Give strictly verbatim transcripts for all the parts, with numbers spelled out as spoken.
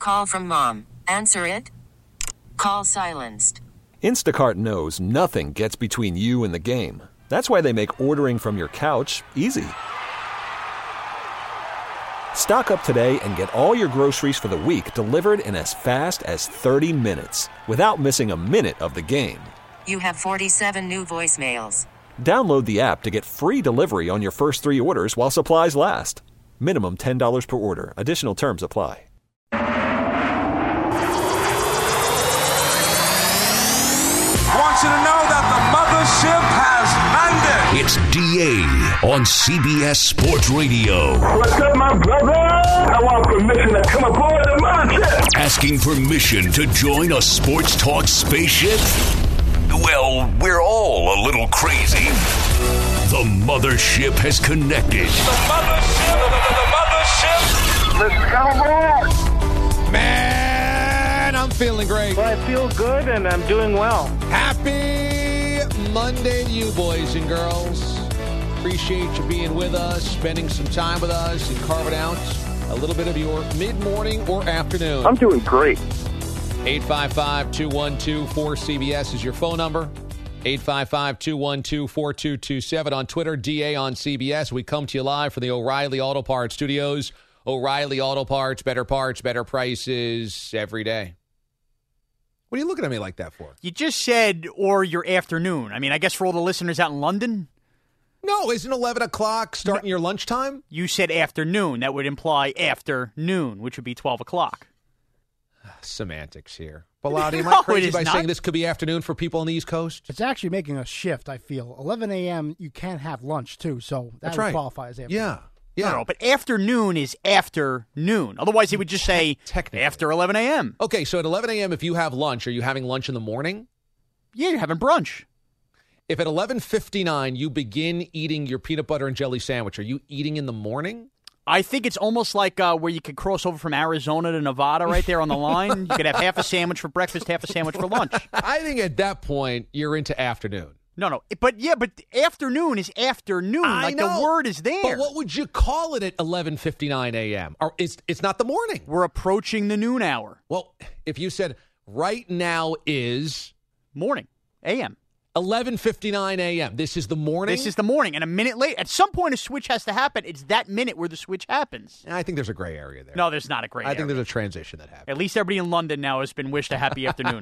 Call from mom. Answer it. Call silenced. Instacart knows nothing gets between you and the game. That's why they make ordering from your couch easy. Stock up today and get all your groceries for the week delivered in as fast as thirty minutes without missing a minute of the game. You have forty-seven new voicemails. Download the app to get free delivery on your first three orders while supplies last. Minimum ten dollars per order. Additional terms apply. I want you to know that the mothership has landed. It's D A on C B S Sports Radio. What's up, my brother? I want permission to come aboard the mothership. Asking permission to join a sports talk spaceship? Well, we're all a little crazy. The mothership has connected. The mothership, the, the, the mothership. Let's come aboard. Man, I'm feeling great. Well, I feel good and I'm doing well. Happy Monday to you, boys and girls. Appreciate you being with us, spending some time with us, and carving out a little bit of your mid-morning or afternoon. I'm doing great. eight five five, two one two, four C B S is your phone number. eight five five, two one two, four two two seven on Twitter, D A on C B S. We come to you live from the O'Reilly Auto Parts Studios. O'Reilly Auto Parts, better parts, better prices every day. What are you looking at me like that for? You just said, or your afternoon. I mean, I guess for all the listeners out in London. No, isn't eleven o'clock starting no. your lunchtime? You said afternoon. That would imply afternoon, which would be twelve o'clock. Semantics here. Bilotti, am no, I crazy by not. saying this could be afternoon for people on the East Coast? It's actually making a shift, I feel. eleven a.m., you can have lunch, too, so that That's would right. qualify as afternoon. Yeah. Yeah. No, no, but afternoon is afternoon. Otherwise, he would just say Technically. after eleven a.m. Okay, so at eleven a.m., if you have lunch, are you having lunch in the morning? Yeah, you're having brunch. If at eleven fifty-nine you begin eating your peanut butter and jelly sandwich, are you eating in the morning? I think it's almost like uh, where you could cross over from Arizona to Nevada right there on the line. You could have half a sandwich for breakfast, half a sandwich for lunch. I think at that point, you're into afternoon. No, no. But, yeah, but afternoon is afternoon. I like know, the word is there. But what would you call it at eleven fifty-nine a.m.? Or it's, it's not the morning. We're approaching the noon hour. Well, if you said right now is... Morning, a m eleven fifty-nine a.m. This is the morning? This is the morning. And a minute late, at some point a switch has to happen. It's that minute where the switch happens. I think there's a gray area there. No, there's not a gray I area. think there's a transition that happens. At least everybody in London now has been wished a happy afternoon.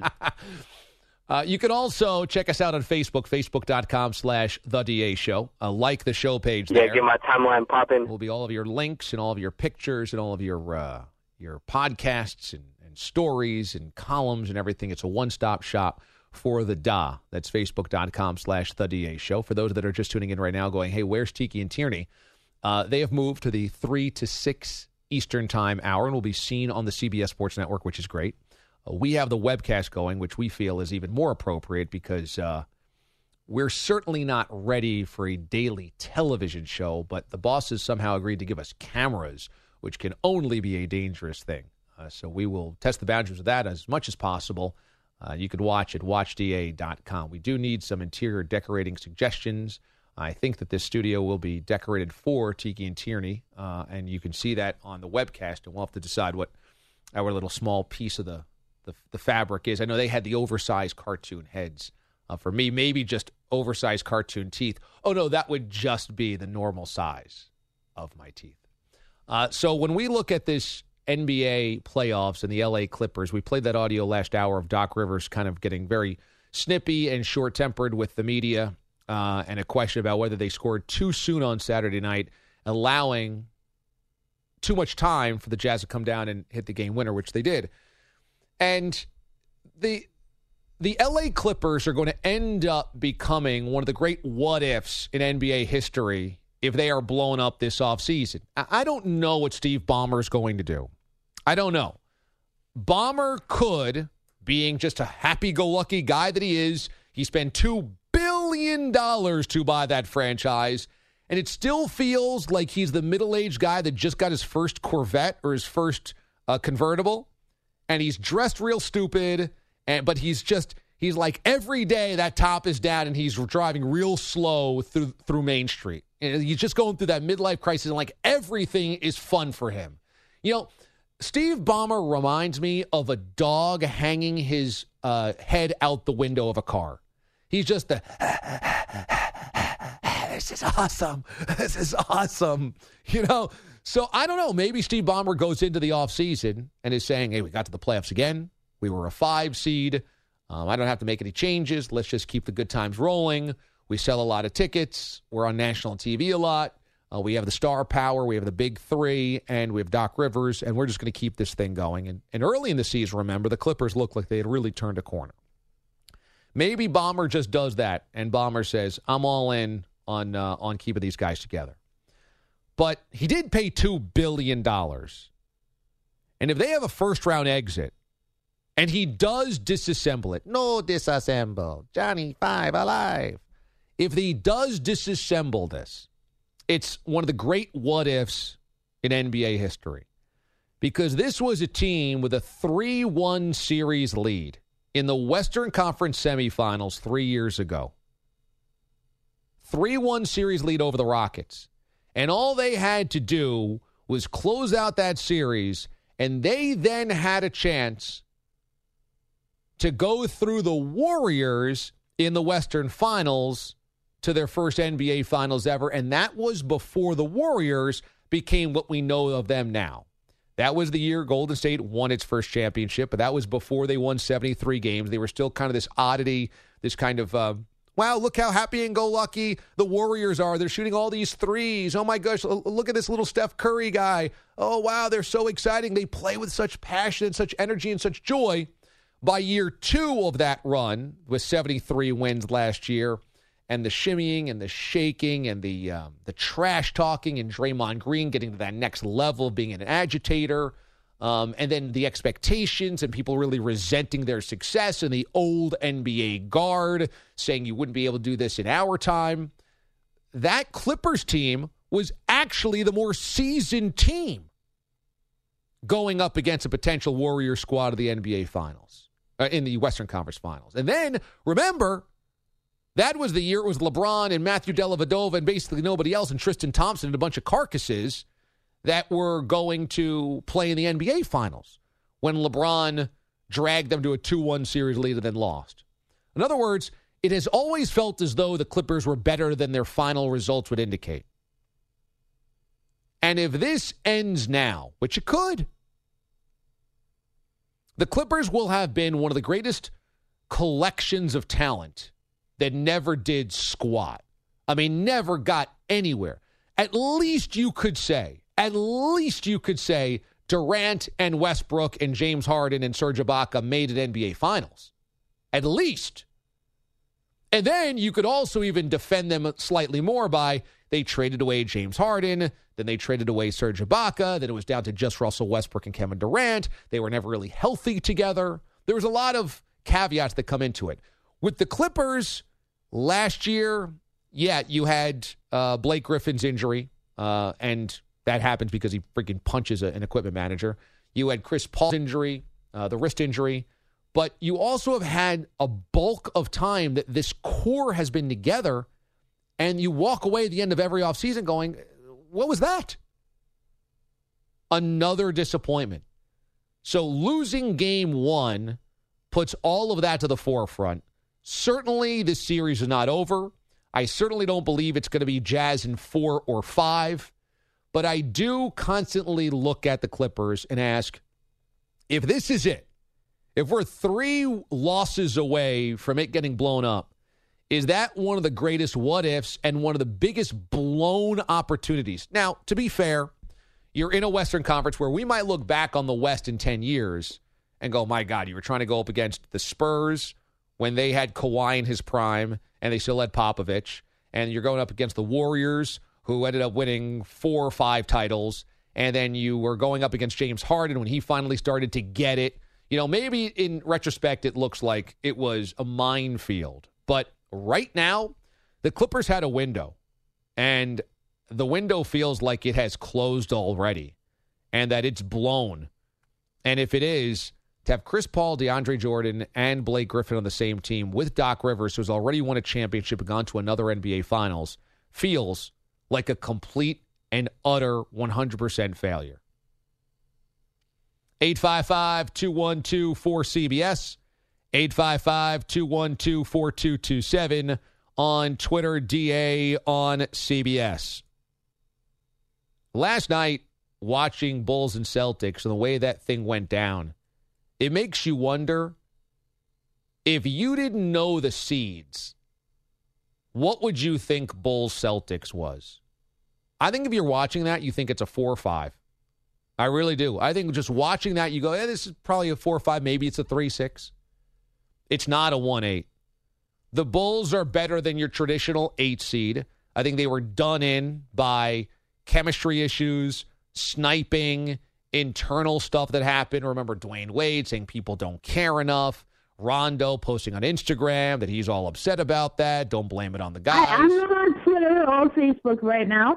Uh, you can also check us out on Facebook, facebook.com slash The DA Show. Uh, like the show page there. Yeah, get my timeline popping. Will be all of your links and all of your pictures and all of your uh, your podcasts and, and stories and columns and everything. It's a one-stop shop for the D A. That's facebook.com slash The DA Show. For those that are just tuning in right now going, hey, where's Tiki and Tierney? Uh, they have moved to the three to six Eastern Time hour and will be seen on the C B S Sports Network, which is great. Uh, we have the webcast going, which we feel is even more appropriate because uh, we're certainly not ready for a daily television show, but the bosses somehow agreed to give us cameras, which can only be a dangerous thing. Uh, so we will test the boundaries of that as much as possible. Uh, you could watch at watch d a dot com. We do need some interior decorating suggestions. I think that this studio will be decorated for Tiki and Tierney, uh, and you can see that on the webcast, and we'll have to decide what our little small piece of the The, the fabric is. I know they had the oversized cartoon heads. Uh, for me, maybe just oversized cartoon teeth. Oh, no, that would just be the normal size of my teeth. Uh, so when we look at this N B A playoffs and the L A Clippers, we played that audio last hour of Doc Rivers kind of getting very snippy and short-tempered with the media uh, and a question about whether they scored too soon on Saturday night, allowing too much time for the Jazz to come down and hit the game winner, which they did. And the the L A Clippers are going to end up becoming one of the great what-ifs in N B A history if they are blown up this offseason. I don't know what Steve Ballmer is going to do. I don't know. Ballmer could, being just a happy-go-lucky guy that he is, he spent two billion dollars to buy that franchise, and it still feels like he's the middle-aged guy that just got his first Corvette or his first uh, convertible. And he's dressed real stupid, and but he's just, he's like every day that top is down and he's driving real slow through through Main Street. And he's just going through that midlife crisis and like everything is fun for him. You know, Steve Ballmer reminds me of a dog hanging his uh, head out the window of a car. He's just the, this is awesome. This is awesome. You know, so I don't know. Maybe Steve Ballmer goes into the offseason and is saying, hey, we got to the playoffs again. We were a five seed. Um, I don't have to make any changes. Let's just keep the good times rolling. We sell a lot of tickets. We're on national T V a lot. Uh, we have the star power. We have the big three, and we have Doc Rivers, and we're just going to keep this thing going. And, and early in the season, remember, the Clippers looked like they had really turned a corner. Maybe Ballmer just does that, and Ballmer says, I'm all in on uh, on keeping these guys together. But he did pay two billion dollars. And if they have a first-round exit, and he does disassemble it, no disassemble, Johnny Five alive. If he does disassemble this, it's one of the great what-ifs in N B A history. Because this was a team with a three one series lead in the Western Conference semifinals three years ago. three one series lead over the Rockets. And all they had to do was close out that series, and they then had a chance to go through the Warriors in the Western Finals to their first N B A Finals ever, and that was before the Warriors became what we know of them now. That was the year Golden State won its first championship, but that was before they won seventy-three games. They were still kind of this oddity, this kind of, uh, wow, look how happy and go lucky the Warriors are. They're shooting all these threes. Oh, my gosh, look at this little Steph Curry guy. Oh, wow, they're so exciting. They play with such passion and such energy and such joy. By year two of that run, with seventy-three wins last year, and the shimmying and the shaking and the um, the trash talking and Draymond Green getting to that next level of being an agitator, um, and then the expectations and people really resenting their success and the old N B A guard saying you wouldn't be able to do this in our time. That Clippers team was actually the more seasoned team going up against a potential Warrior squad of the N B A Finals, uh, in the Western Conference Finals. And then, remember, that was the year it was LeBron and Matthew Dellavedova and basically nobody else and Tristan Thompson and a bunch of carcasses that were going to play in the N B A Finals when LeBron dragged them to a two one series lead and then lost. In other words, it has always felt as though the Clippers were better than their final results would indicate. And if this ends now, which it could, the Clippers will have been one of the greatest collections of talent that never did squat. I mean, never got anywhere. At least you could say, at least you could say Durant and Westbrook and James Harden and Serge Ibaka made it N B A Finals. At least. And then you could also even defend them slightly more by they traded away James Harden, then they traded away Serge Ibaka, then it was down to just Russell Westbrook and Kevin Durant. They were never really healthy together. There was a lot of caveats that come into it. With the Clippers, last year, yeah, you had uh, Blake Griffin's injury, uh, and that happens because he freaking punches a, an equipment manager. You had Chris Paul's injury, uh, the wrist injury, but you also have had a bulk of time that this core has been together, and you walk away at the end of every offseason going, what was that? Another disappointment. So losing game one puts all of that to the forefront. Certainly, this series is not over. I certainly don't believe it's going to be Jazz in four or five. But I do constantly look at the Clippers and ask, if this is it, if we're three losses away from it getting blown up, is that one of the greatest what-ifs and one of the biggest blown opportunities? Now, to be fair, you're in a Western Conference where we might look back on the West in ten years and go, my God, you were trying to go up against the Spurs when they had Kawhi in his prime and they still had Popovich, and you're going up against the Warriors who ended up winning four or five titles, and then you were going up against James Harden when he finally started to get it. You know, maybe in retrospect it looks like it was a minefield, but right now the Clippers had a window, and the window feels like it has closed already and that it's blown. And if it is, to have Chris Paul, DeAndre Jordan, and Blake Griffin on the same team with Doc Rivers, who's already won a championship and gone to another N B A Finals, feels like a complete and utter one hundred percent failure. eight five five, two one two, four C B S, eight five five, two one two, four two two seven, on Twitter, D A on C B S. Last night, watching Bulls and Celtics and the way that thing went down, it makes you wonder, if you didn't know the seeds, what would you think Bulls Celtics was? I think if you're watching that, you think it's a four or five. I really do. I think just watching that, you go, yeah, this is probably a four or five. Maybe it's a three six. It's not a one eight. The Bulls are better than your traditional eight seed. I think they were done in by chemistry issues, sniping, internal stuff that happened. Remember Dwayne Wade saying people don't care enough. Rondo posting on Instagram that he's all upset about that. Don't blame it on the guys. I, I'm not on Twitter or Facebook right now.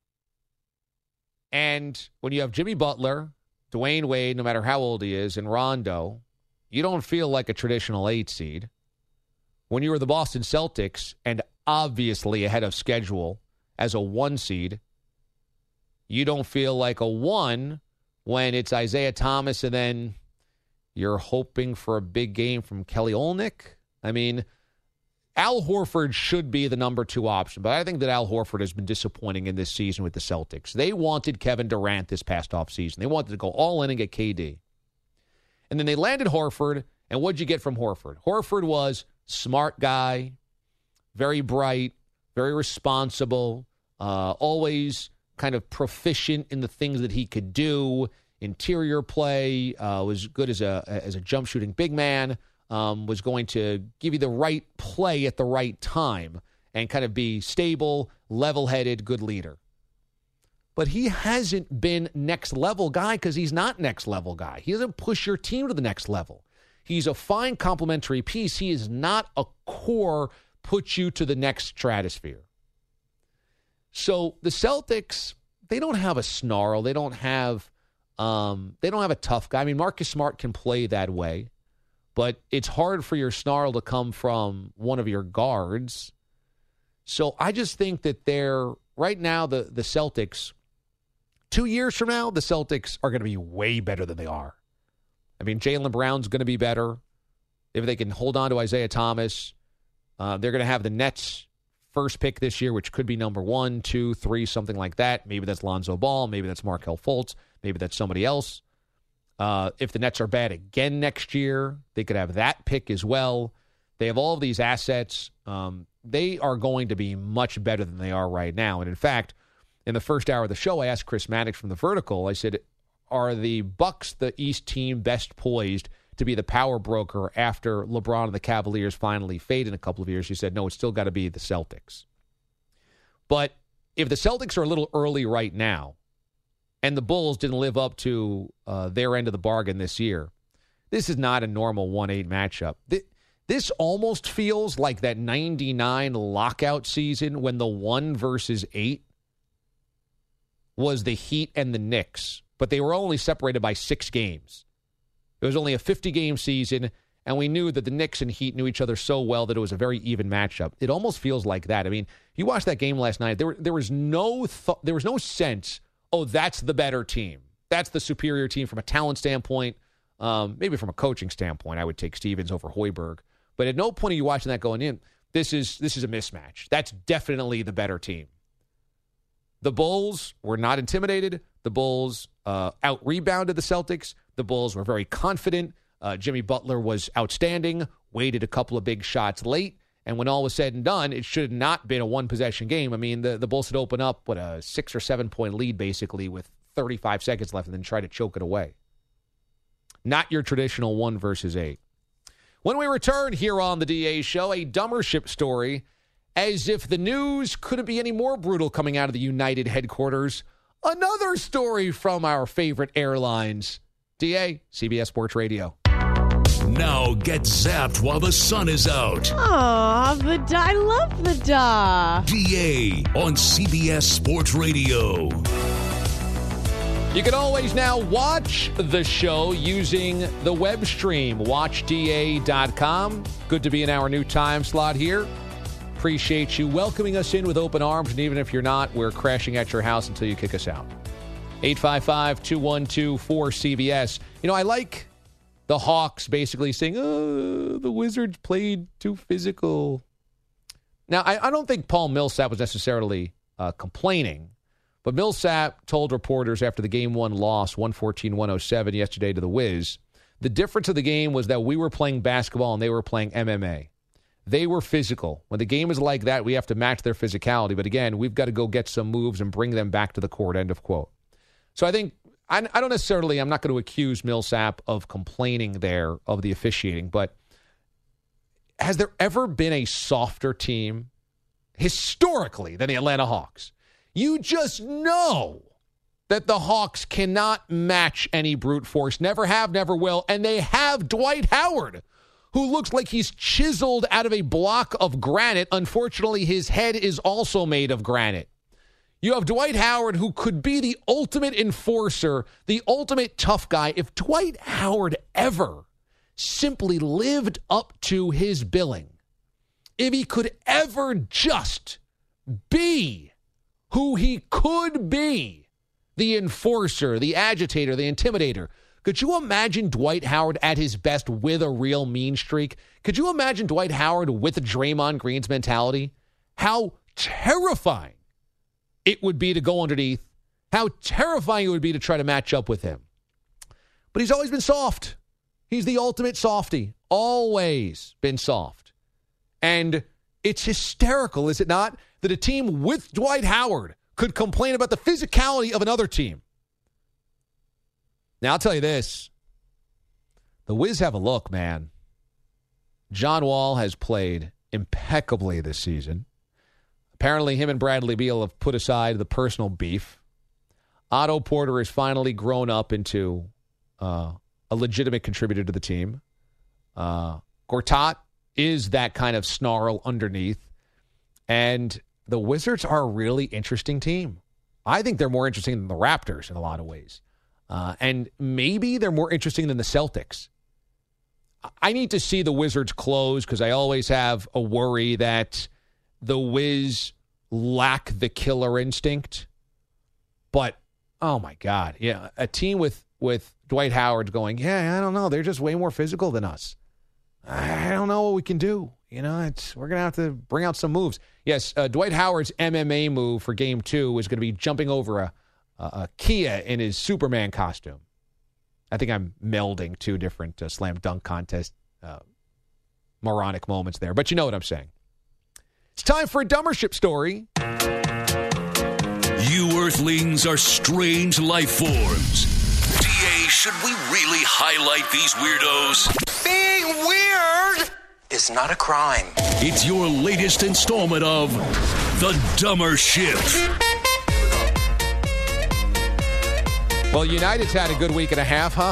And when you have Jimmy Butler, Dwayne Wade, no matter how old he is, and Rondo, you don't feel like a traditional eight seed. When you were the Boston Celtics, and obviously ahead of schedule as a one seed, you don't feel like a one when it's Isaiah Thomas and then you're hoping for a big game from Kelly Olynyk. I mean, Al Horford should be the number two option, but I think that Al Horford has been disappointing in this season with the Celtics. They wanted Kevin Durant this past offseason. They wanted to go all in and get K D. And then they landed Horford, and what'd you get from Horford? Horford was smart guy, very bright, very responsible, uh, always kind of proficient in the things that he could do. Interior play, uh, was good as a as a jump shooting big man, um, was going to give you the right play at the right time and kind of be stable, level-headed, good leader. But he hasn't been next level guy because he's not next level guy. He doesn't push your team to the next level. He's a fine complementary piece. He is not a core put you to the next stratosphere. So the Celtics, they don't have a snarl. They don't have um, they don't have a tough guy. I mean, Marcus Smart can play that way, but it's hard for your snarl to come from one of your guards. So I just think that they're, right now, the, the Celtics, two years from now, the Celtics are going to be way better than they are. I mean, Jaylen Brown's going to be better. If they can hold on to Isaiah Thomas, uh, they're going to have the Nets' first pick this year, which could be number one, two, three, something like that. Maybe that's Lonzo Ball. Maybe that's Markelle Fultz. Maybe that's somebody else. Uh, if the Nets are bad again next year, they could have that pick as well. They have all of these assets. Um, they are going to be much better than they are right now. And in fact, in the first hour of the show, I asked Chris Maddox from The Vertical, I said, are the Bucks the East team best poised to be the power broker after LeBron and the Cavaliers finally fade in a couple of years? He said, no, it's still got to be the Celtics. But if the Celtics are a little early right now, and the Bulls didn't live up to uh, their end of the bargain this year, this is not a normal one eight matchup. This almost feels like that ninety-nine lockout season when the one versus eight was the Heat and the Knicks, but they were only separated by six games. It was only a fifty-game season, and we knew that the Knicks and Heat knew each other so well that it was a very even matchup. It almost feels like that. I mean, you watched that game last night. There, there was no, th- there was no sense, oh, that's the better team. That's the superior team from a talent standpoint. Um, maybe from a coaching standpoint, I would take Stevens over Hoiberg. But at no point are you watching that going in, this is this is a mismatch. That's definitely the better team. The Bulls were not intimidated. The Bulls uh, out-rebounded the Celtics. The Bulls were very confident. Uh, Jimmy Butler was outstanding, waited a couple of big shots late, and when all was said and done, it should have not been a one-possession game. I mean, the, the Bulls had opened up, what, a six- or seven-point lead, basically, with thirty-five seconds left, and then try to choke it away. Not your traditional one versus eight. When we return here on the D A Show, a dumber ship story, as if the news couldn't be any more brutal coming out of the United headquarters. Another story from our favorite airlines. D A, C B S Sports Radio. Now get zapped while the sun is out. Aw, the da- I love the da. D A on C B S Sports Radio. You can always now watch the show using the web stream, watch D A dot com. Good to be in our new time slot here. Appreciate you welcoming us in with open arms, and even if you're not, we're crashing at your house until you kick us out. eight five five, two one two, four C B S. You know, I like the Hawks basically saying, oh, the Wizards played too physical. Now, I, I don't think Paul Millsap was necessarily uh, complaining, but Millsap told reporters after the game one loss, one fourteen to one oh seven yesterday to the Wiz, the difference of the game was that we were playing basketball and they were playing M M A. They were physical. When the game is like that, we have to match their physicality. But again, we've got to go get some moves and bring them back to the court, end of quote. So I think, I, I don't necessarily, I'm not going to accuse Millsap of complaining there of the officiating, but has there ever been a softer team historically than the Atlanta Hawks? You just know that the Hawks cannot match any brute force, never have, never will, and they have Dwight Howard, who looks like he's chiseled out of a block of granite. Unfortunately, his head is also made of granite. You have Dwight Howard, who could be the ultimate enforcer, the ultimate tough guy. If Dwight Howard ever simply lived up to his billing, if he could ever just be who he could be, the enforcer, the agitator, the intimidator, could you imagine Dwight Howard at his best with a real mean streak? Could you imagine Dwight Howard with Draymond Green's mentality? How terrifying it would be to go underneath. How terrifying it would be to try to match up with him. But he's always been soft. He's the ultimate softy. Always been soft. And it's hysterical, is it not, that a team with Dwight Howard could complain about the physicality of another team. Now, I'll tell you this. The Wiz have a look, man. John Wall has played impeccably this season. Apparently, him and Bradley Beal have put aside the personal beef. Otto Porter has finally grown up into uh, a legitimate contributor to the team. Uh, Gortat is that kind of snarl underneath. And the Wizards are a really interesting team. I think they're more interesting than the Raptors in a lot of ways. Uh, and maybe they're more interesting than the Celtics. I need to see the Wizards close because I always have a worry that the Wiz lack the killer instinct. But, oh, my God. Yeah, a team with, with Dwight Howard going, yeah, I don't know. They're just way more physical than us. I don't know what we can do. You know, it's we're going to have to bring out some moves. Yes, uh, Dwight Howard's M M A move for game two is going to be jumping over a Uh, Kia in his Superman costume. I think I'm melding two different uh, slam dunk contest uh, moronic moments there, but you know what I'm saying. It's time for a Dumbership story. You earthlings are strange life forms. D A, should we really highlight these weirdos? Being weird is not a crime. It's your latest installment of The Dumbership. Well, United's had a good week and a half, huh?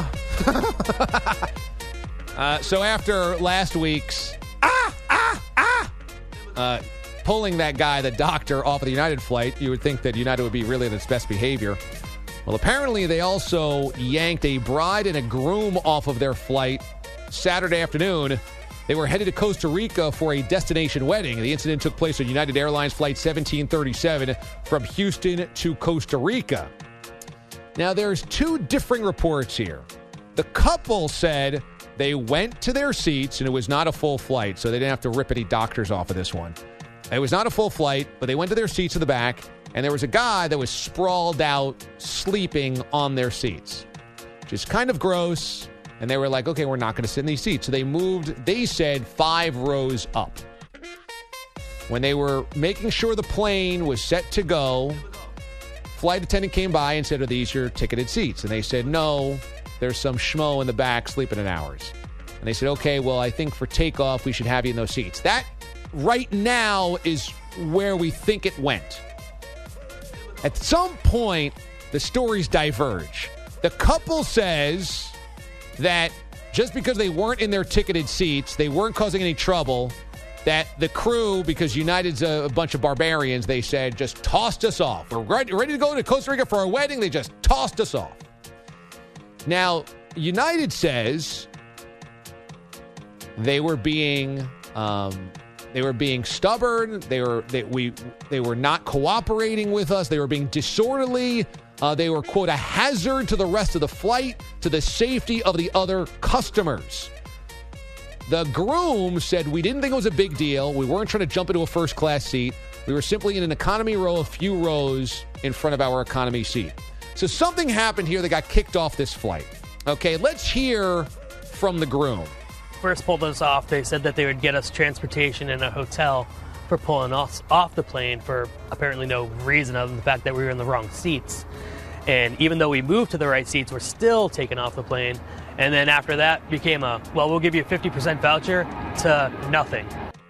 uh, so after last week's ah, ah, ah, uh, pulling that guy, the doctor, off of the United flight, you would think that United would be really in its best behavior. Well, apparently they also yanked a bride and a groom off of their flight Saturday afternoon. They were headed to Costa Rica for a destination wedding. The incident took place on United Airlines Flight seventeen thirty-seven from Houston to Costa Rica. Now, there's two differing reports here. The couple said they went to their seats, and it was not a full flight, so they didn't have to rip any doctors off of this one. It was not a full flight, but they went to their seats in the back, and there was a guy that was sprawled out, sleeping on their seats, which is kind of gross. And they were like, okay, we're not going to sit in these seats. So they moved, they said, five rows up. When they were making sure the plane was set to go, flight attendant came by and said, are these your ticketed seats? And they said, no, there's some schmo in the back sleeping in ours. And they said, okay, well, I think for takeoff, we should have you in those seats. That right now is where we think it went. At some point, the stories diverge. The couple says that just because they weren't in their ticketed seats, they weren't causing any trouble, that the crew, because United's a, a bunch of barbarians, they said, just tossed us off. We're ready, ready to go to Costa Rica for our wedding. They just tossed us off. Now, United says they were being um, they were being stubborn. They were they, we they were not cooperating with us. They were being disorderly. Uh, they were, quote, a hazard to the rest of the flight, to the safety of the other customers. The groom said, we didn't think it was a big deal. We weren't trying to jump into a first-class seat. We were simply in an economy row a few rows in front of our economy seat. So something happened here that got kicked off this flight. Okay, let's hear from the groom. First pulled us off. They said that they would get us transportation in a hotel for pulling us off the plane for apparently no reason other than the fact that we were in the wrong seats. And even though we moved to the right seats, we're still taken off the plane. And then after that became a, well, we'll give you a fifty percent voucher to nothing.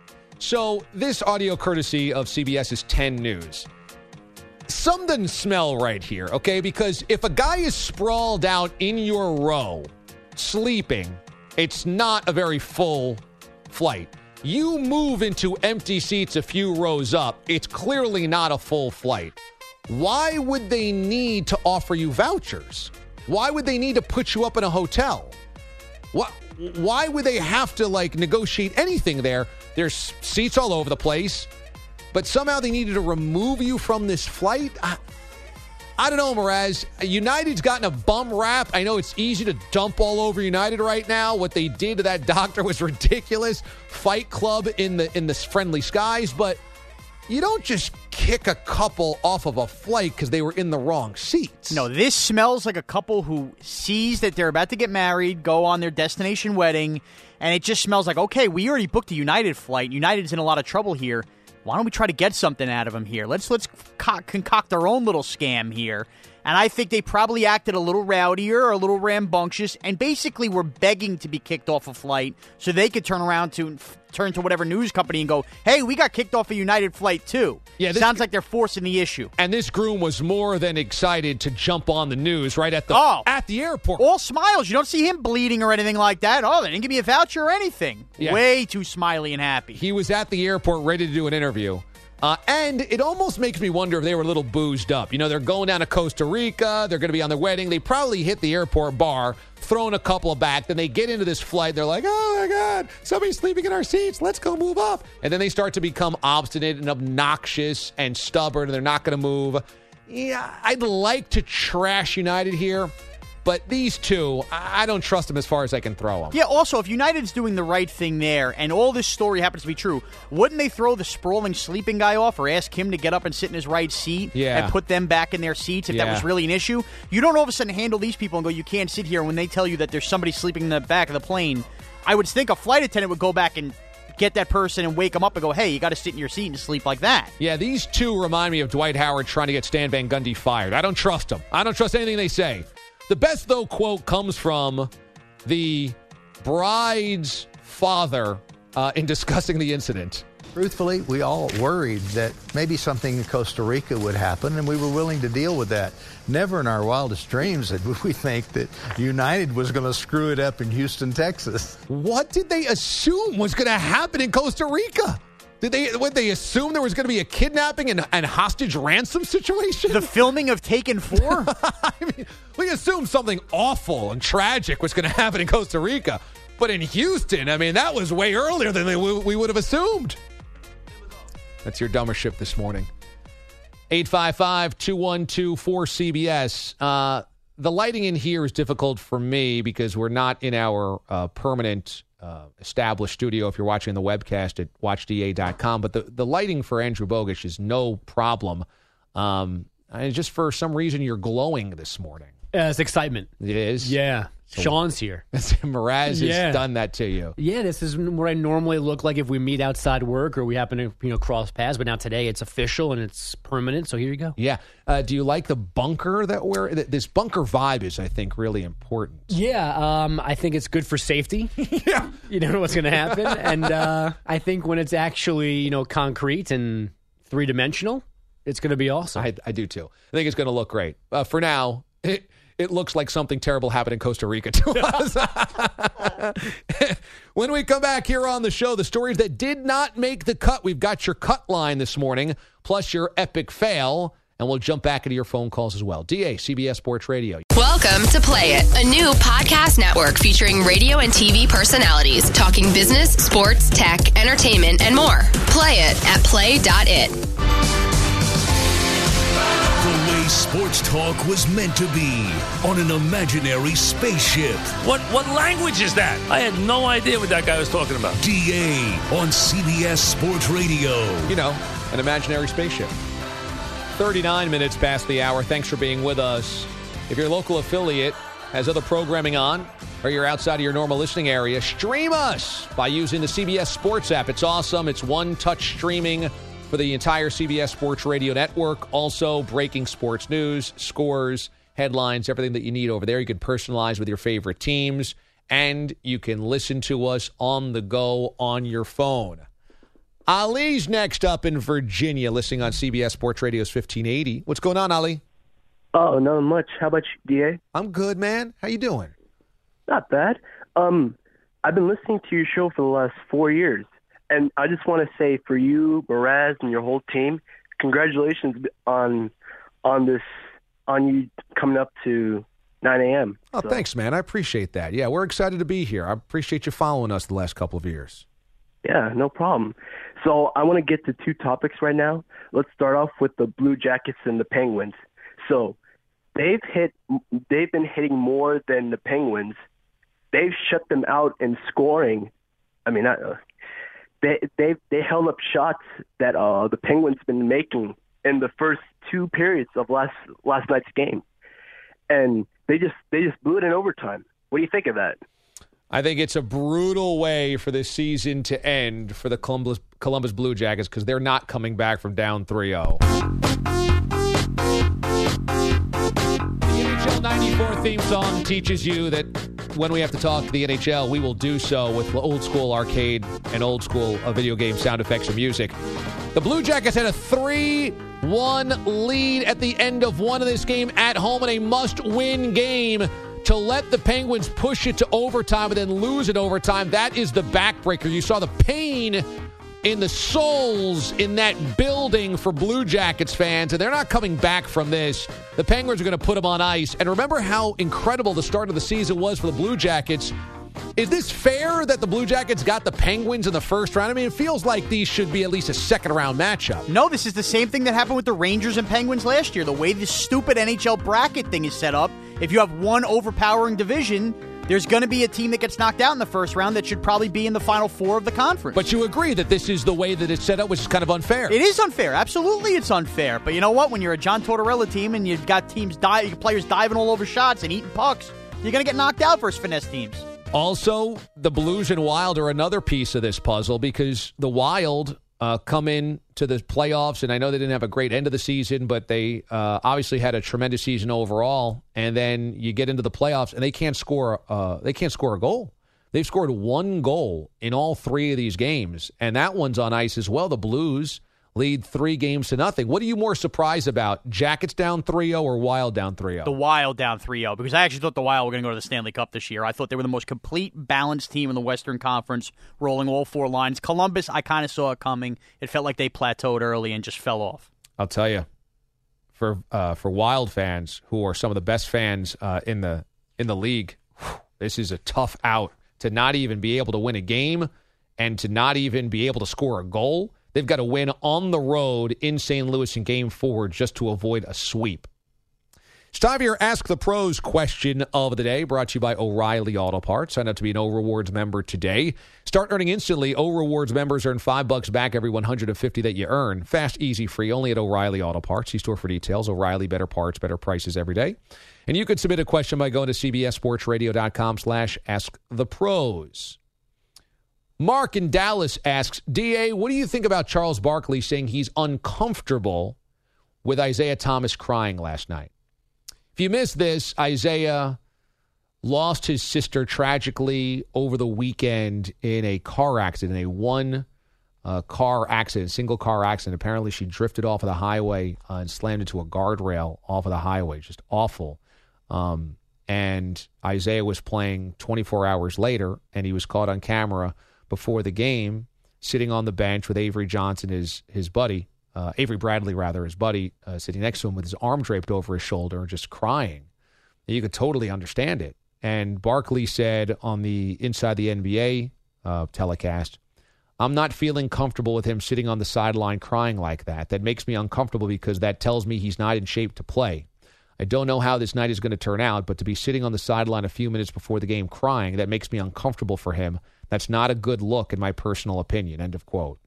So this audio courtesy of CBS's ten News. Something doesn't smell right here, okay? Because if a guy is sprawled out in your row, sleeping, it's not a very full flight. You move into empty seats a few rows up, it's clearly not a full flight. Why would they need to offer you vouchers? Why would they need to put you up in a hotel? What? Why would they have to, like, negotiate anything there? There's seats all over the place, but somehow they needed to remove you from this flight? I, I don't know, Mraz. United's gotten a bum rap. I know it's easy to dump all over United right now. What they did to that doctor was ridiculous. Fight Club in the in the friendly skies, but you don't just kick a couple off of a flight because they were in the wrong seats. No, this smells like a couple who sees that they're about to get married, go on their destination wedding, and it just smells like, okay, we already booked a United flight. United's in a lot of trouble here. Why don't we try to get something out of them here? Let's let's co- concoct our own little scam here. And I think they probably acted a little rowdier or a little rambunctious and basically were begging to be kicked off a flight so they could turn around to f- turn to whatever news company and go, hey, we got kicked off a United flight too. Yeah, this, sounds like they're forcing the issue. And this groom was more than excited to jump on the news right at the oh, at the airport. All smiles. You don't see him bleeding or anything like that. Oh, they didn't give me a voucher or anything. Yeah. Way too smiley and happy. He was at the airport ready to do an interview. Uh, and it almost makes me wonder if they were a little boozed up. You know, they're going down to Costa Rica. They're going to be on their wedding. They probably hit the airport bar, thrown a couple of back. Then they get into this flight. They're like, oh, my God, somebody's sleeping in our seats. Let's go move up. And then they start to become obstinate and obnoxious and stubborn, and they're not going to move. Yeah, I'd like to trash United here. But these two, I don't trust them as far as I can throw them. Yeah, also, if United's doing the right thing there and all this story happens to be true, wouldn't they throw the sprawling sleeping guy off or ask him to get up and sit in his right seat yeah. and put them back in their seats if yeah. that was really an issue? You don't all of a sudden handle these people and go, you can't sit here when they tell you that there's somebody sleeping in the back of the plane. I would think a flight attendant would go back and get that person and wake them up and go, hey, you got to sit in your seat and sleep like that. Yeah, these two remind me of Dwight Howard trying to get Stan Van Gundy fired. I don't trust them. I don't trust anything they say. The best, though, quote comes from the bride's father uh, in discussing the incident. Truthfully, we all worried that maybe something in Costa Rica would happen, and we were willing to deal with that. Never in our wildest dreams did we think that United was going to screw it up in Houston, Texas. What did they assume was going to happen in Costa Rica? Did they would they assume there was going to be a kidnapping and, and hostage ransom situation? The filming of Taken four? I mean, we assumed something awful and tragic was going to happen in Costa Rica. But in Houston, I mean, that was way earlier than they, we, we would have assumed. That's your dumber ship this morning. eight five five, two one two, four C B S. Uh, the lighting in here is difficult for me because we're not in our uh, permanent Uh, established studio if you're watching the webcast at watch d a dot com. But the, the lighting for Andrew Bogusch is no problem. Um, and just for some reason, you're glowing this morning. Uh, it's excitement. It is? Yeah. So, Sean's here. Mraz yeah. has done that to you. Yeah, this is what I normally look like if we meet outside work or we happen to you know cross paths. But now today it's official and it's permanent. So here you go. Yeah. Uh, do you like the bunker that we're this bunker vibe is, I think, really important. Yeah. Um, I think it's good for safety. yeah. You don't know what's going to happen, and uh, I think when it's actually you know concrete and three dimensional, it's going to be awesome. I, I do too. I think it's going to look great. Uh, for now. It, It looks like something terrible happened in Costa Rica to us. When we come back here on the show, the stories that did not make the cut. We've got your cut line this morning, plus your epic fail, and we'll jump back into your phone calls as well. D A, C B S Sports Radio. Welcome to Play It, a new podcast network featuring radio and T V personalities talking business, sports, tech, entertainment, and more. Play it at play dot it. The way sports talk was meant to be on an imaginary spaceship. What what language is that? I had no idea what that guy was talking about. D A on C B S Sports Radio. You know, an imaginary spaceship. thirty-nine minutes past the hour. Thanks for being with us. If your local affiliate has other programming on, or you're outside of your normal listening area, stream us by using the C B S Sports app. It's awesome. It's one-touch streaming for the entire C B S Sports Radio network. Also, breaking sports news, scores, headlines, everything that you need over there. You can personalize with your favorite teams, and you can listen to us on the go on your phone. Ali's next up in Virginia, listening on C B S Sports Radio's fifteen eighty. What's going on, Ali? Oh, not much. How about you, D A? I'm good, man. How you doing? Not bad. Um, I've been listening to your show for the last four years. And I just want to say for you, Mraz, and your whole team, congratulations on on this on you coming up to nine a.m. Oh, so. Thanks, man. I appreciate that. Yeah, we're excited to be here. I appreciate you following us the last couple of years. Yeah, no problem. So I want to get to two topics right now. Let's start off with the Blue Jackets and the Penguins. So they've hit, they've been hitting more than the Penguins. They've shut them out in scoring. I mean, I, uh, They they they held up shots that uh, the Penguins been making in the first two periods of last last night's game, and they just they just blew it in overtime. What do you think of that? I think it's a brutal way for this season to end for the Columbus Columbus Blue Jackets because they're not coming back from down three oh. The N H L ninety-four theme song teaches you that when we have to talk to the N H L, we will do so with old school arcade and old school uh, video game sound effects and music. The Blue Jackets had a three one lead at the end of one of this game at home in a must-win game to let the Penguins push it to overtime and then lose it overtime. That is the backbreaker. You saw the pain in the souls in that building for Blue Jackets fans, and they're not coming back from this. The Penguins are going to put them on ice. And remember how incredible the start of the season was for the Blue Jackets. Is this fair that the Blue Jackets got the Penguins in the first round? I mean, it feels like these should be at least a second-round matchup. No, this is the same thing that happened with the Rangers and Penguins last year. The way this stupid N H L bracket thing is set up, if you have one overpowering division, there's going to be a team that gets knocked out in the first round that should probably be in the final four of the conference. But you agree that this is the way that it's set up, which is kind of unfair. It is unfair. Absolutely, it's unfair. But you know what? When you're a John Tortorella team and you've got teams di- players diving all over shots and eating pucks, you're going to get knocked out versus finesse teams. Also, the Blues and Wild are another piece of this puzzle because the Wild uh, come in to the playoffs, and I know they didn't have a great end of the season, but they uh, obviously had a tremendous season overall. And then you get into the playoffs, and they can't score. Uh, they can't score a goal. They've scored one goal in all three of these games, and that one's on ice as well. The Blues lead three games to nothing. What are you more surprised about, Jackets down three oh or Wild down three oh? The Wild down three oh, because I actually thought the Wild were going to go to the Stanley Cup this year. I thought they were the most complete, balanced team in the Western Conference, rolling all four lines. Columbus, I kind of saw it coming. It felt like they plateaued early and just fell off. I'll tell you, for uh, for Wild fans, who are some of the best fans uh, in the in the league, whew, this is a tough out to not even be able to win a game and to not even be able to score a goal. They've got to win on the road in Saint Louis in Game four just to avoid a sweep. It's time for your Ask the Pros question of the day, brought to you by O'Reilly Auto Parts. Sign up to be an O Rewards member today. Start earning instantly. O Rewards members earn five bucks back every one hundred fifty that you earn. Fast, easy, free, only at O'Reilly Auto Parts. See store for details. O'Reilly, better parts, better prices every day. And you can submit a question by going to cbssportsradio.com slash ask the pros. Mark in Dallas asks, D A, what do you think about Charles Barkley saying he's uncomfortable with Isaiah Thomas crying last night? If you missed this, Isaiah lost his sister tragically over the weekend in a car accident, a one uh, car accident, single car accident. Apparently she drifted off of the highway uh, and slammed into a guardrail off of the highway. Just awful. Um, and Isaiah was playing twenty-four hours later, and he was caught on camera before the game, sitting on the bench with Avery Johnson, his his buddy, uh, Avery Bradley, rather, his buddy, uh, sitting next to him with his arm draped over his shoulder and just crying. You could totally understand it. And Barkley said on the Inside the N B A uh, telecast, I'm not feeling comfortable with him sitting on the sideline crying like that. That makes me uncomfortable because that tells me he's not in shape to play. I don't know how this night is going to turn out, but to be sitting on the sideline a few minutes before the game crying, that makes me uncomfortable for him. That's not a good look in my personal opinion, end of quote.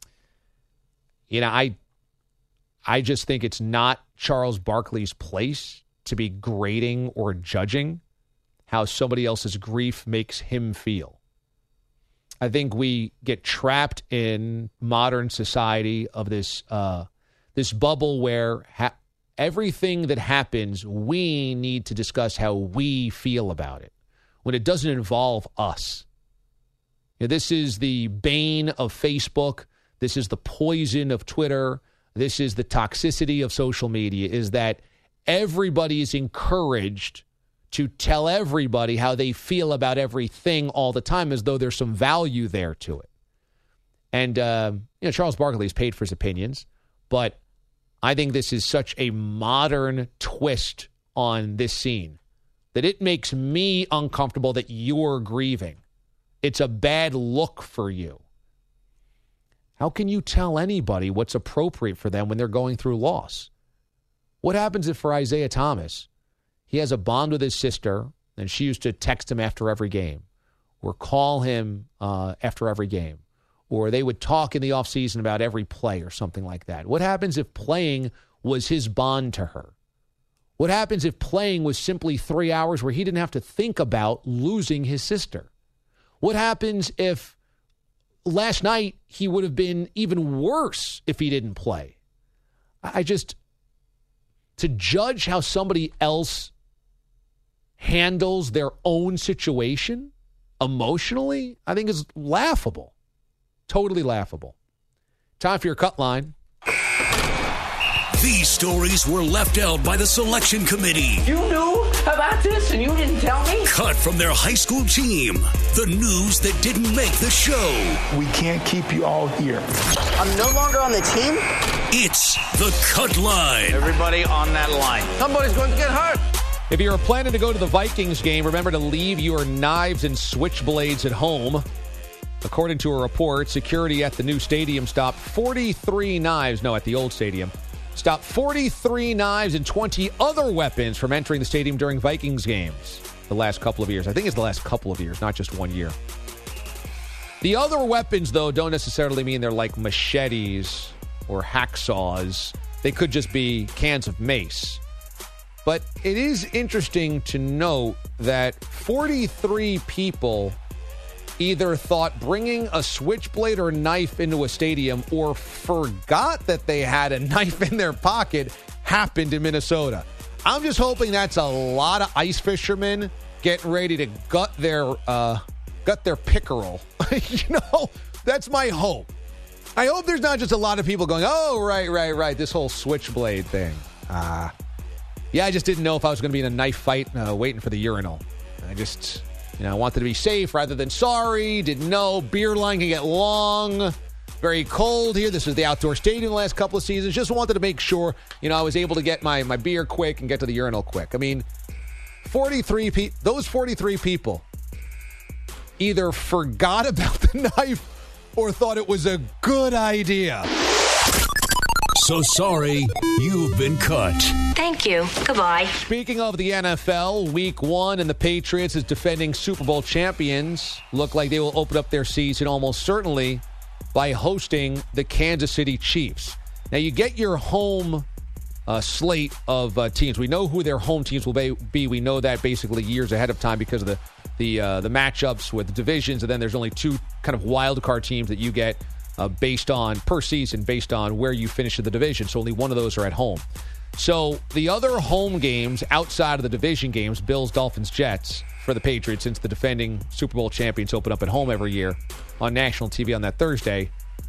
You know, I I just think it's not Charles Barkley's place to be grading or judging how somebody else's grief makes him feel. I think we get trapped in modern society of this uh, this bubble where ha- everything that happens, we need to discuss how we feel about it when it doesn't involve us. You know, this is the bane of Facebook. This is the poison of Twitter. This is the toxicity of social media, is that everybody is encouraged to tell everybody how they feel about everything all the time as though there's some value there to it. And, uh, you know, Charles Barkley is paid for his opinions, but I think this is such a modern twist on this scene that it makes me uncomfortable that you're grieving. It's a bad look for you. How can you tell anybody what's appropriate for them when they're going through loss? What happens if for Isaiah Thomas, he has a bond with his sister, and she used to text him after every game or call him uh, after every game, or they would talk in the offseason about every play or something like that? What happens if playing was his bond to her? What happens if playing was simply three hours where he didn't have to think about losing his sister? What happens if last night he would have been even worse if he didn't play? I just, to judge how somebody else handles their own situation emotionally, I think is laughable. Totally laughable. Time for your cut line. These stories were left out by the selection committee. You knew about this and you didn't tell me? Cut from their high school team. The news that didn't make the show. We can't keep you all here. I'm no longer on the team? It's the cut line. Everybody on that line. Somebody's going to get hurt. If you're planning to go to the Vikings game, remember to leave your knives and switchblades at home. According to a report, security at the new stadium stopped forty-three knives. No, at the old stadium. Stopped forty-three knives and twenty other weapons from entering the stadium during Vikings games the last couple of years. I think it's the last couple of years, not just one year. The other weapons, though, don't necessarily mean they're like machetes or hacksaws. They could just be cans of mace. But it is interesting to note that forty-three people either thought bringing a switchblade or knife into a stadium or forgot that they had a knife in their pocket happened in Minnesota. I'm just hoping that's a lot of ice fishermen getting ready to gut their uh, gut their pickerel. You know, that's my hope. I hope there's not just a lot of people going, oh, right, right, right, this whole switchblade thing. Ah. Uh, yeah, I just didn't know if I was going to be in a knife fight uh, waiting for the urinal. I just... You know, I wanted to be safe rather than sorry. Didn't know. Beer line can get long. Very cold here. This is the outdoor stadium the last couple of seasons. Just wanted to make sure, you know, I was able to get my, my beer quick and get to the urinal quick. I mean, forty-three pe- those forty-three people either forgot about the knife or thought it was a good idea. So sorry, you've been cut. Thank you. Goodbye. Speaking of the N F L, week one, and the Patriots as defending Super Bowl champions look like they will open up their season almost certainly by hosting the Kansas City Chiefs. Now, you get your home uh, slate of uh, teams. We know who their home teams will be. We know that basically years ahead of time because of the the uh, the matchups with the divisions, and then there's only two kind of wild card teams that you get uh, based on per season, based on where you finish in the division. So only one of those are at home. So the other home games outside of the division games, Bills, Dolphins, Jets, for the Patriots, since the defending Super Bowl champions open up at home every year on national T V on that Thursday.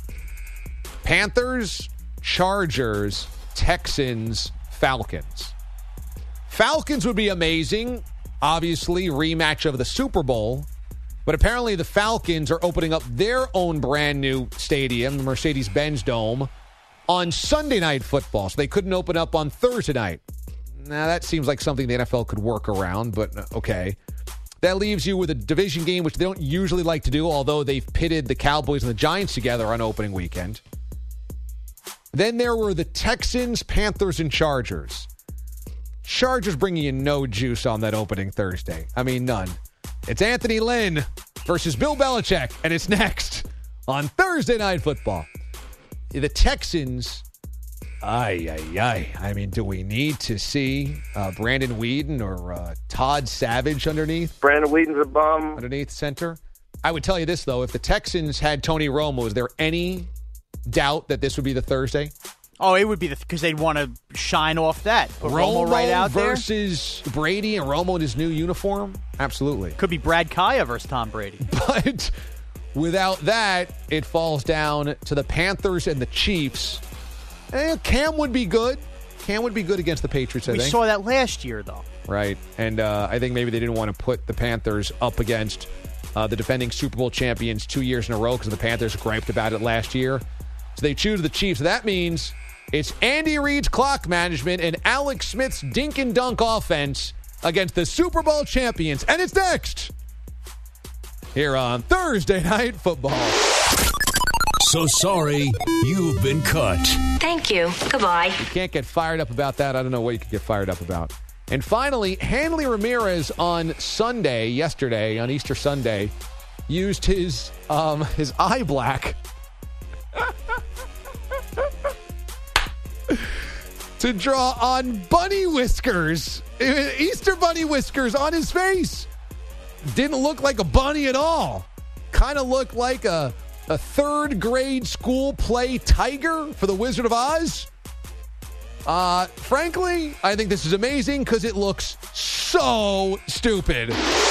Panthers, Chargers, Texans, Falcons. Falcons would be amazing. Obviously, rematch of the Super Bowl. But apparently the Falcons are opening up their own brand new stadium, the Mercedes-Benz Dome, on Sunday Night Football. So they couldn't open up on Thursday night. Now, that seems like something the N F L could work around, but okay. That leaves you with a division game, which they don't usually like to do, although they've pitted the Cowboys and the Giants together on opening weekend. Then there were the Texans, Panthers, and Chargers. Chargers bringing you no juice on that opening Thursday. I mean, none. It's Anthony Lynn versus Bill Belichick, and it's next on Thursday Night Football. The Texans, ay, ay, ay. I mean, do we need to see uh, Brandon Weeden or uh, Todd Savage underneath? Brandon Weeden's a bum. Underneath center? I would tell you this, though. If the Texans had Tony Romo, is there any doubt that this would be the Thursday? Oh, it would be because they'd want to shine off that. Put Romo, Romo right out there versus Brady and Romo in his new uniform? Absolutely. Could be Brad Kaya versus Tom Brady. But without that, it falls down to the Panthers and the Chiefs. Eh, Cam would be good. Cam would be good against the Patriots, I we think. We saw that last year, though. Right. And uh, I think maybe they didn't want to put the Panthers up against uh, the defending Super Bowl champions two years in a row because the Panthers griped about it last year. So they choose the Chiefs. That means it's Andy Reid's clock management and Alex Smith's dink and dunk offense against the Super Bowl champions. And it's next here on Thursday Night Football. So sorry, you've been cut. Thank you. Goodbye. You can't get fired up about that. I don't know what you could get fired up about. And finally, Hanley Ramirez on Sunday, yesterday, on Easter Sunday, used his um, his eye black to draw on bunny whiskers, Easter bunny whiskers on his face. Didn't look like a bunny at all. Kind of looked like a, a third grade school play tiger for the Wizard of Oz. Uh, frankly, I think this is amazing because it looks so stupid.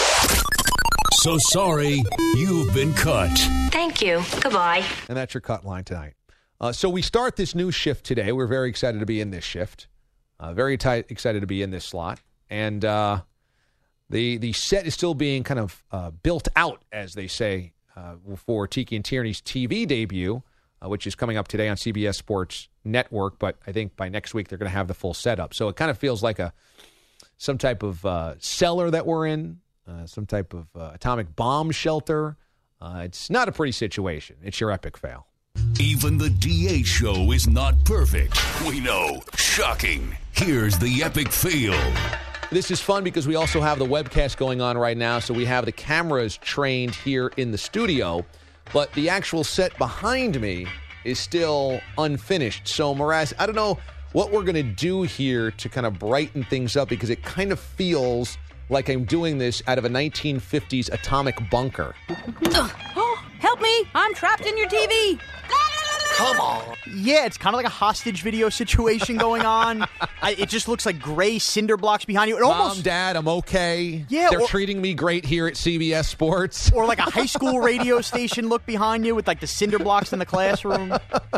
So sorry, you've been cut. Thank you. Goodbye. And that's your cut line tonight. Uh, so we start this new shift today. We're very excited to be in this shift. Uh, very tight, excited to be in this slot. And uh, the the set is still being kind of uh, built out, as they say, uh, for Tiki and Tierney's T V debut, uh, which is coming up today on C B S Sports Network. But I think by next week they're going to have the full setup. So it kind of feels like a some type of uh, cellar that we're in, uh, some type of uh, atomic bomb shelter. Uh, it's not a pretty situation. It's your epic fail. Even the D A show is not perfect. We know. Shocking. Here's the epic fail. This is fun because we also have the webcast going on right now, so we have the cameras trained here in the studio, but the actual set behind me is still unfinished. So, Mraz, I don't know what we're going to do here to kind of brighten things up because it kind of feels like I'm doing this out of a nineteen fifties atomic bunker. Oh, help me! I'm trapped in your T V! Come on. Yeah, it's kind of like a hostage video situation going on. I, it just looks like gray cinder blocks behind you. It almost, Mom, Dad, I'm okay. Yeah, They're or, treating me great here at C B S Sports. Or like a high school radio station look behind you with like the cinder blocks in the classroom.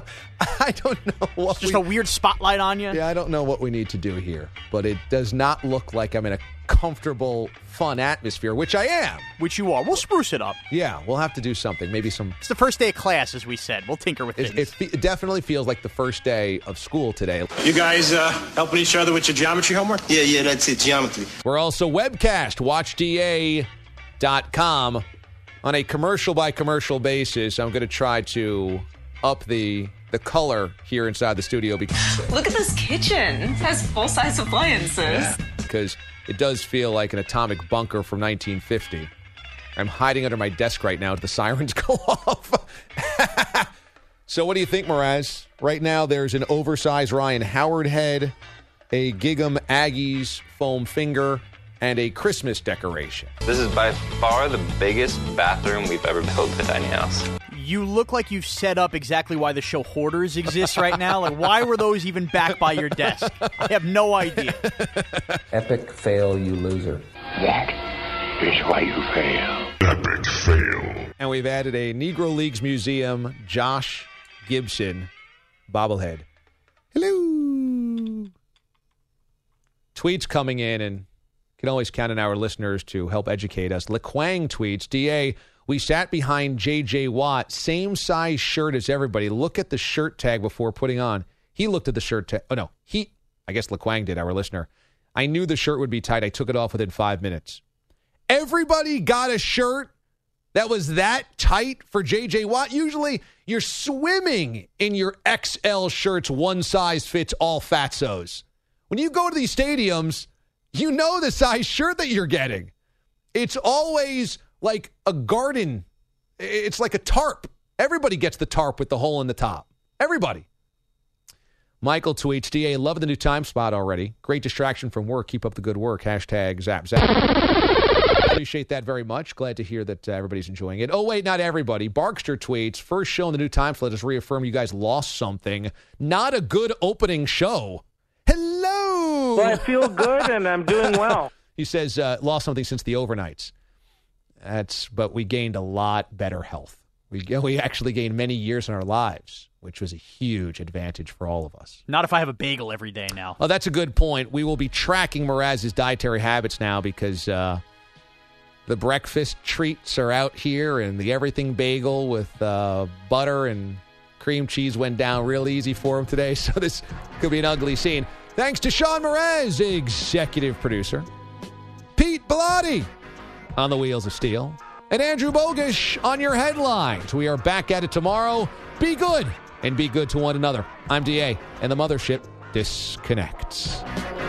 I don't know what it's just we, a weird spotlight on you. Yeah, I don't know what we need to do here, but it does not look like I'm in a comfortable, fun atmosphere, which I am. Which you are. We'll spruce it up. Yeah, we'll have to do something. Maybe some... It's the first day of class, as we said. We'll tinker with things. It, it, fe- it definitely feels like the first day of school today. You guys uh, helping each other with your geometry homework? Yeah, yeah, that's it, geometry. We're also webcast, watch D A dot com. On a commercial-by-commercial basis, I'm going to try to up the... the color here inside the studio. Because look at this kitchen. It has full-size appliances. Yeah, because it does feel like an atomic bunker from nineteen fifty. I'm hiding under my desk right now as the sirens go off. So what do you think, Mraz? Right now there's an oversized Ryan Howard head, a Gig'em Aggies foam finger, and a Christmas decoration. This is by far the biggest bathroom we've ever built at a tiny house. You look like you've set up exactly why the show Hoarders exists right now. Like, why were those even back by your desk? I have no idea. Epic fail, you loser. That is why you fail. Epic fail. And we've added a Negro Leagues Museum Josh Gibson bobblehead. Hello. Tweets coming in, and can always count on our listeners to help educate us. LeQuang tweets, D A, we sat behind J J Watt, same size shirt as everybody. Look at the shirt tag before putting on. He looked at the shirt tag. Oh, no. He, I guess LeQuang did, our listener. I knew the shirt would be tight. I took it off within five minutes. Everybody got a shirt that was that tight for J J Watt. Usually you're swimming in your X L shirts, one size fits all fatsos. When you go to these stadiums, you know the size shirt that you're getting. It's always like a garden. It's like a tarp. Everybody gets the tarp with the hole in the top. Everybody. Michael tweets, D A, love the new time spot already. Great distraction from work. Keep up the good work. Hashtag zap zap. Appreciate that very much. Glad to hear that uh, everybody's enjoying it. Oh, wait, not everybody. Barkster tweets, first show in the new time slot. Just reaffirm you guys lost something. Not a good opening show. Hello. Well, I feel good and I'm doing well. He says, uh, lost something since the overnights. That's, but we gained a lot better health. We, we actually gained many years in our lives, which was a huge advantage for all of us. Not if I have a bagel every day now. Oh, that's a good point. We will be tracking Mraz's dietary habits now because uh, the breakfast treats are out here, and the everything bagel with uh, butter and cream cheese went down real easy for him today, so this could be an ugly scene. Thanks to Sean Mraz, executive producer, Pete Bellotti on the wheels of steel, and Andrew Bogish on your headlines. We are back at it tomorrow. Be good and be good to one another. I'm D A, and the mothership disconnects.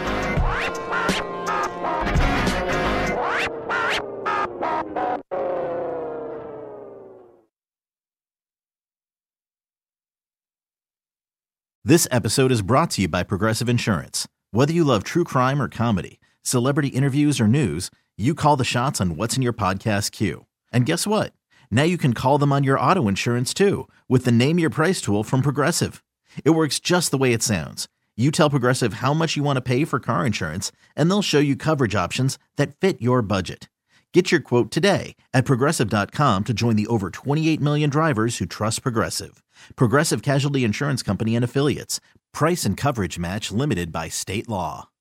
This episode is brought to you by Progressive Insurance. Whether you love true crime or comedy, celebrity interviews or news, you call the shots on what's in your podcast queue. And guess what? Now you can call them on your auto insurance too with the Name Your Price tool from Progressive. It works just the way it sounds. You tell Progressive how much you want to pay for car insurance, and they'll show you coverage options that fit your budget. Get your quote today at Progressive dot com to join the over twenty-eight million drivers who trust Progressive. Progressive Casualty Insurance Company and Affiliates. Price and coverage match limited by state law.